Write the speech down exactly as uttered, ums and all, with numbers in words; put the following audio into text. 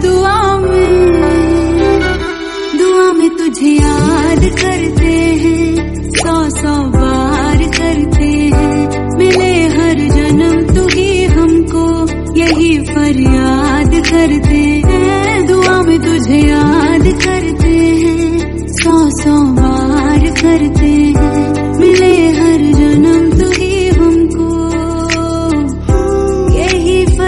दुआ में, दुआ में तुझे याद करते हैं, सौ सौ बार करते हैं। मिले हर जन्म तू ही हमको, यही फरियाद करते हैं। दुआ में तुझे याद करते हैं, सौ सौ बार करते हैं। मिले